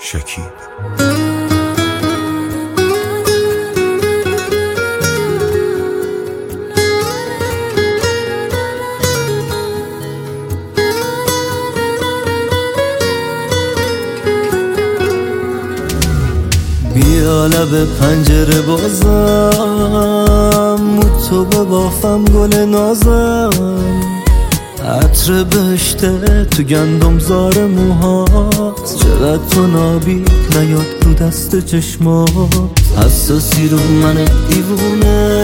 شکیب. بیا لب پنجره بازم، تو ببافم گل نازم، عطر بهشته تو گندم زار موهات، چقدر تو نابی نیاد رو دست چشمات، حساسی رو من دیوونه،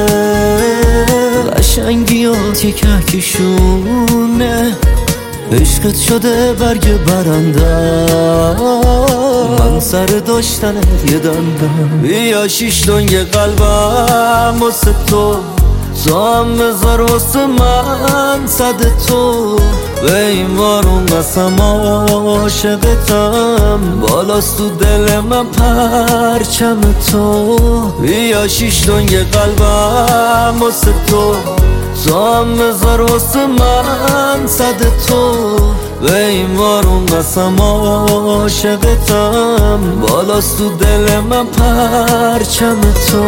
قشنگیات یه کهکشونه، عشقت شده برگ برنده، من سر داشتن یه دندم. بیا شیش دنگ قلبم واسه تو هم بذار واسه من صد تو، به این بارون قسم عاشقتم، بالاست تو دل من پرچم تو. بیا شیش دنگ قلبم واسه تو هم بذار واسه من صد تو، به این بارون قسم عاشقتم، بالاست تو دل من پرچم تو.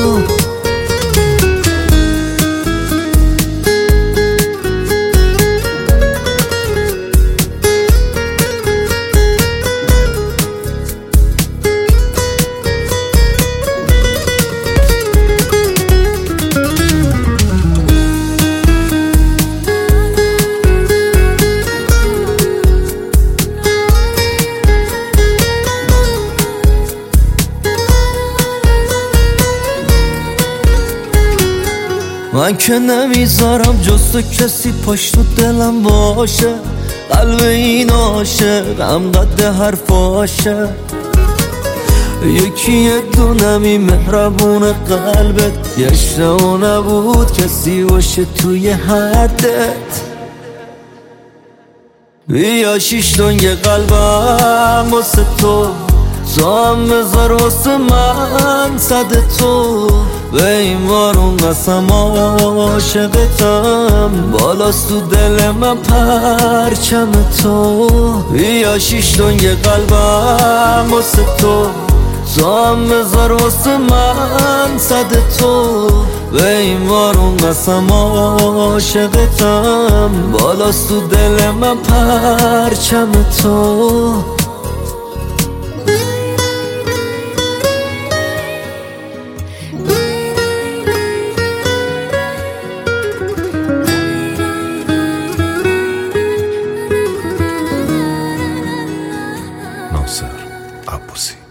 من که نمیذارم جز تو کسی پشت تو دلم باشه، قلب این عاشق هم قد حرفاشه، یکی یه دونمی مهربون قلبت، یه اشتباه نبود کسی باشه توی حدت. بیا شیش دنگ قلبم واسه تو هم بذار واسه من صد تو، به این بارون قسم عاشقتم، بالاست تو دل من پرچم تو. بیا شیش دنگ قلبم واسه تو هم بذار واسه من صد تو، به این بارون قسم عاشقتم، بالاست تو دل من پرچم تو. ناصر عباسی.